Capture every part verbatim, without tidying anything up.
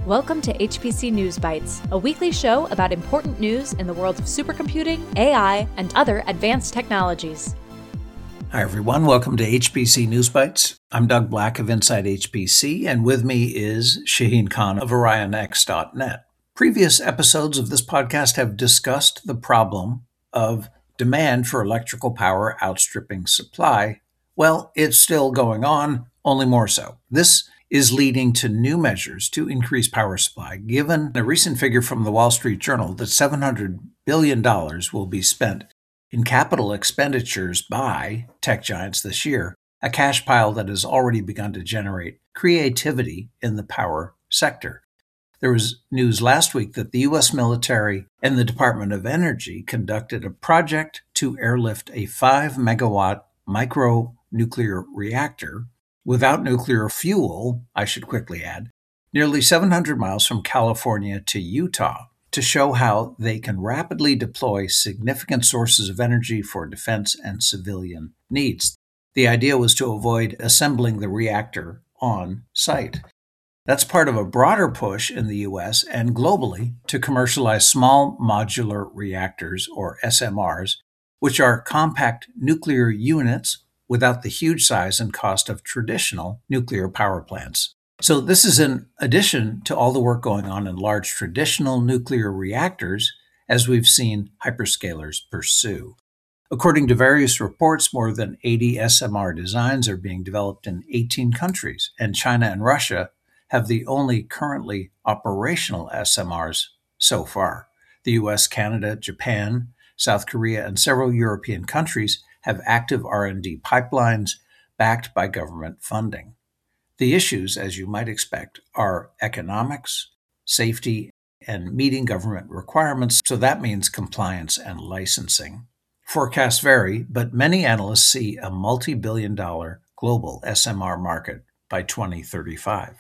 Welcome to H P C News Bites, a weekly show about important news in the world of supercomputing, A I, and other advanced technologies. Hi, everyone. Welcome to H P C News Bites. I'm Doug Black of Inside H P C, and with me is Shaheen Khan of Orion X dot net. Previous episodes of this podcast have discussed the problem of demand for electrical power outstripping supply. Well, it's still going on, only more so. This is leading to new measures to increase power supply, given a recent figure from the Wall Street Journal that seven hundred billion dollars will be spent in capital expenditures by tech giants this year, a cash pile that has already begun to generate creativity in the power sector. There was news last week that the U S military and the Department of Energy conducted a project to airlift a five megawatt micro-nuclear reactor without nuclear fuel, I should quickly add, nearly seven hundred miles from California to Utah, to show how they can rapidly deploy significant sources of energy for defense and civilian needs. The idea was to avoid assembling the reactor on site. That's part of a broader push in the U S and globally to commercialize small modular reactors, or S M Rs, which are compact nuclear units without the huge size and cost of traditional nuclear power plants. So this is in addition to all the work going on in large traditional nuclear reactors, as we've seen hyperscalers pursue. According to various reports, more than eighty S M R designs are being developed in eighteen countries, and China and Russia have the only currently operational S M Rs so far. The U S, Canada, Japan, South Korea, and several European countries have active R and D pipelines backed by government funding. The issues, as you might expect, are economics, safety, and meeting government requirements, so that means compliance and licensing. Forecasts vary, but many analysts see a multi-billion dollar global S M R market by twenty thirty-five.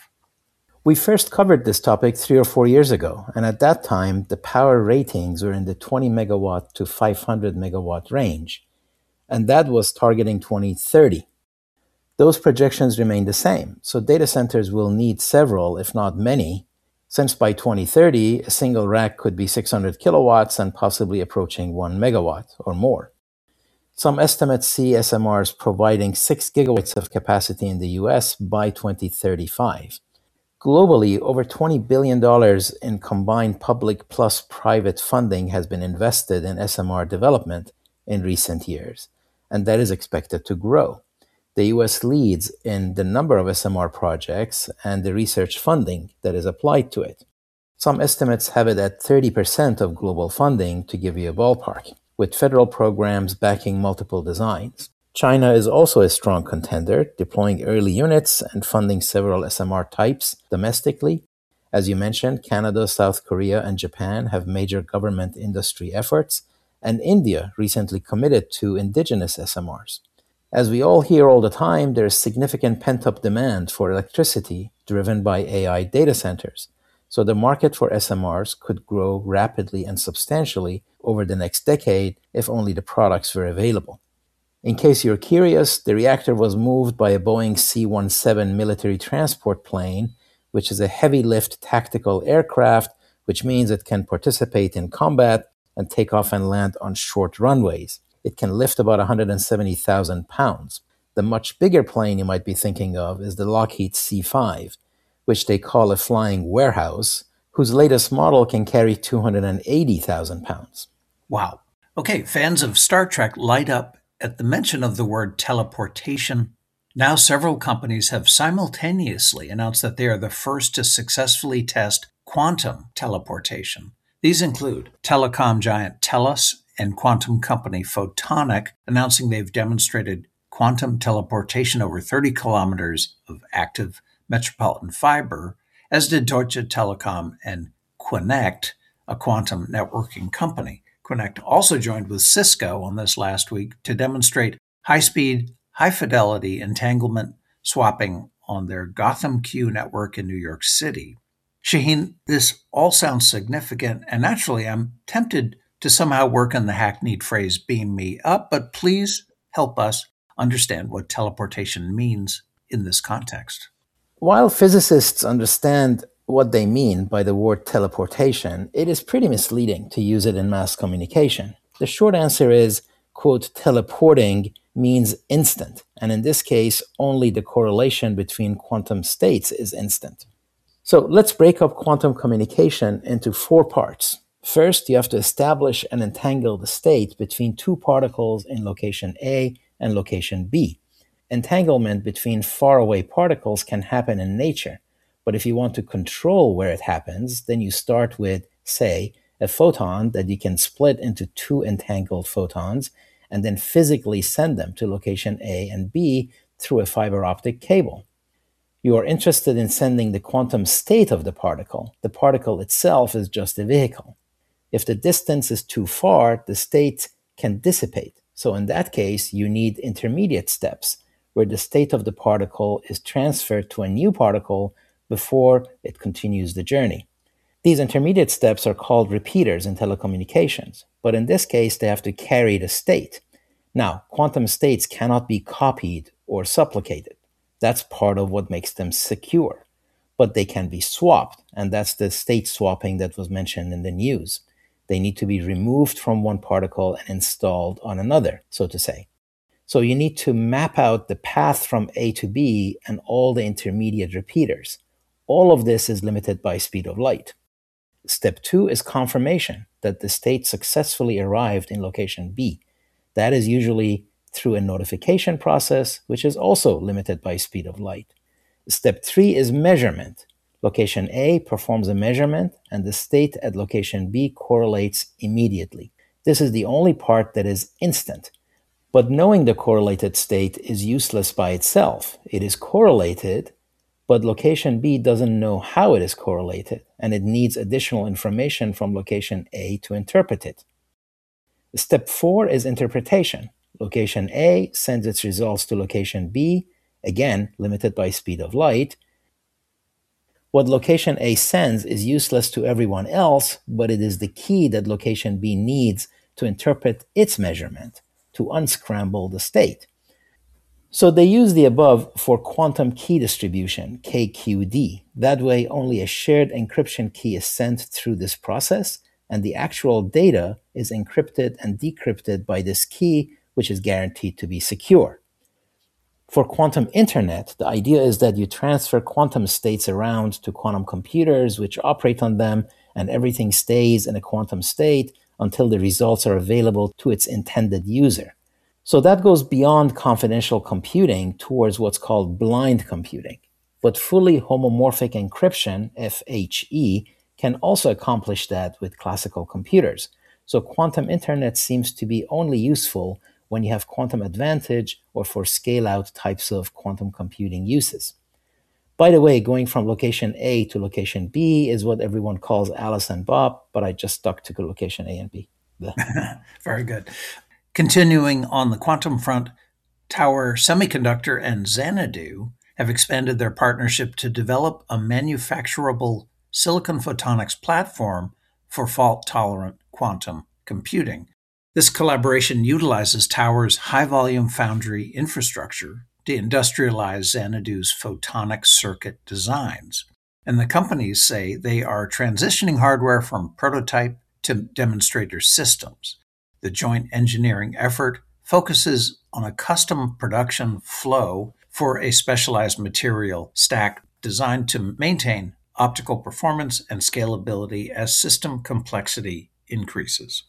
We first covered this topic three or four years ago, and at that time, the power ratings were in the twenty megawatt to five hundred megawatt range, and that was targeting twenty thirty. Those projections remain the same, so data centers will need several, if not many, since by twenty thirty, a single rack could be six hundred kilowatts and possibly approaching one megawatt or more. Some estimates see S M Rs providing six gigawatts of capacity in the U S by twenty thirty-five. Globally, over twenty billion dollars in combined public plus private funding has been invested in S M R development in recent years, and that is expected to grow. The U S leads in the number of S M R projects and the research funding that is applied to it. Some estimates have it at thirty percent of global funding, to give you a ballpark, with federal programs backing multiple designs. China is also a strong contender, deploying early units and funding several S M R types domestically. As you mentioned, Canada, South Korea, and Japan have major government industry efforts, and India recently committed to indigenous S M Rs. As we all hear all the time, there is significant pent-up demand for electricity driven by A I data centers. So the market for S M Rs could grow rapidly and substantially over the next decade if only the products were available. In case you're curious, the reactor was moved by a Boeing C seventeen military transport plane, which is a heavy-lift tactical aircraft, which means it can participate in combat and take off and land on short runways. It can lift about one hundred seventy thousand pounds. The much bigger plane you might be thinking of is the Lockheed C five, which they call a flying warehouse, whose latest model can carry two hundred eighty thousand pounds. Wow. Okay, fans of Star Trek light up at the mention of the word teleportation. Now several companies have simultaneously announced that they are the first to successfully test quantum teleportation. These include telecom giant TELUS and quantum company Photonic, announcing they've demonstrated quantum teleportation over thirty kilometers of active metropolitan fiber, as did Deutsche Telekom and Quinect, a quantum networking company. Quinect also joined with Cisco on this last week to demonstrate high-speed, high-fidelity entanglement swapping on their Gotham Q network in New York City. Shaheen, this all sounds significant, and naturally I'm tempted to somehow work on the hackneyed phrase beam me up, but please help us understand what teleportation means in this context. While physicists understand what they mean by the word teleportation, it is pretty misleading to use it in mass communication. The short answer is, quote, teleporting means instant, and in this case, only the correlation between quantum states is instant. So let's break up quantum communication into four parts. First, you have to establish and entangle the state between two particles in location A and location B. Entanglement between faraway particles can happen in nature, but if you want to control where it happens, then you start with, say, a photon that you can split into two entangled photons and then physically send them to location A and B through a fiber optic cable. You are interested in sending the quantum state of the particle. The particle itself is just a vehicle. If the distance is too far, the state can dissipate. So in that case, you need intermediate steps where the state of the particle is transferred to a new particle before it continues the journey. These intermediate steps are called repeaters in telecommunications, but in this case, they have to carry the state. Now, quantum states cannot be copied or supplicated. That's part of what makes them secure. But they can be swapped, and that's the state swapping that was mentioned in the news. They need to be removed from one particle and installed on another, so to say. So you need to map out the path from A to B and all the intermediate repeaters. All of this is limited by speed of light. Step two is confirmation that the state successfully arrived in location B. That is usually through a notification process, which is also limited by speed of light. Step three is measurement. Location A performs a measurement, and the state at location B correlates immediately. This is the only part that is instant. But knowing the correlated state is useless by itself. It is correlated, but location B doesn't know how it is correlated, and it needs additional information from location A to interpret it. Step four is interpretation. Location A sends its results to location B, again, limited by speed of light. What location A sends is useless to everyone else, but it is the key that location B needs to interpret its measurement, to unscramble the state. So they use the above for quantum key distribution, K Q D. That way, only a shared encryption key is sent through this process, and the actual data is encrypted and decrypted by this key, which is guaranteed to be secure. For quantum internet, the idea is that you transfer quantum states around to quantum computers which operate on them, and everything stays in a quantum state until the results are available to its intended user. So that goes beyond confidential computing towards what's called blind computing. But fully homomorphic encryption, F H E, can also accomplish that with classical computers. So quantum internet seems to be only useful when you have quantum advantage or for scale-out types of quantum computing uses. By the way, going from location A to location B is what everyone calls Alice and Bob, but I just stuck to location A and B. Very good. Continuing on the quantum front, Tower Semiconductor and Xanadu have expanded their partnership to develop a manufacturable silicon photonics platform for fault-tolerant quantum computing. This collaboration utilizes Tower's high-volume foundry infrastructure to industrialize Xanadu's photonic circuit designs. And the companies say they are transitioning hardware from prototype to demonstrator systems. The joint engineering effort focuses on a custom production flow for a specialized material stack designed to maintain optical performance and scalability as system complexity increases.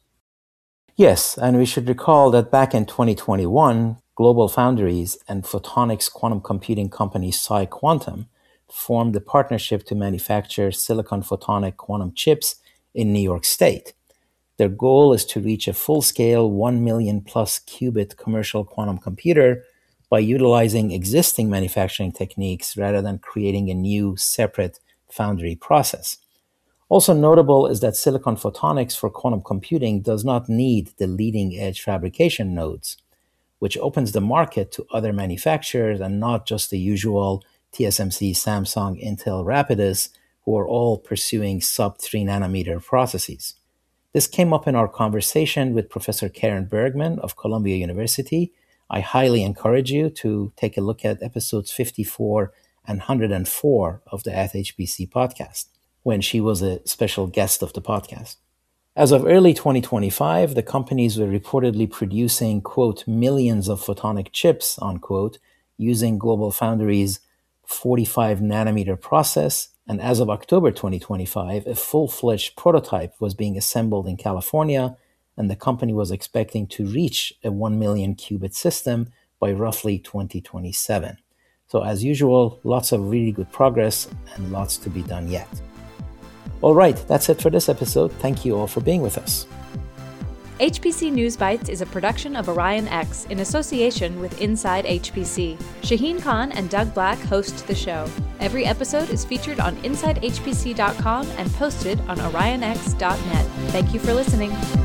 Yes, and we should recall that back in twenty twenty-one, GlobalFoundries and photonics quantum computing company PsiQuantum formed a partnership to manufacture silicon photonic quantum chips in New York State. Their goal is to reach a full-scale one million plus qubit commercial quantum computer by utilizing existing manufacturing techniques rather than creating a new separate foundry process. Also notable is that silicon photonics for quantum computing does not need the leading-edge fabrication nodes, which opens the market to other manufacturers and not just the usual T S M C, Samsung, Intel, Rapidus, who are all pursuing sub three nanometer processes. This came up in our conversation with Professor Karen Bergman of Columbia University. I highly encourage you to take a look at episodes fifty-four and one hundred four of the At H P C podcast, when she was a special guest of the podcast. As of early twenty twenty-five, the companies were reportedly producing, quote, millions of photonic chips, unquote, using GlobalFoundries' forty-five nanometer process. And as of October twenty twenty-five, a full-fledged prototype was being assembled in California, and the company was expecting to reach a one million qubit system by roughly twenty twenty-seven. So as usual, lots of really good progress and lots to be done yet. All right, that's it for this episode. Thank you all for being with us. H P C News Bites is a production of Orion X in association with Inside H P C. Shaheen Khan and Doug Black host the show. Every episode is featured on inside h p c dot com and posted on orion x dot net. Thank you for listening.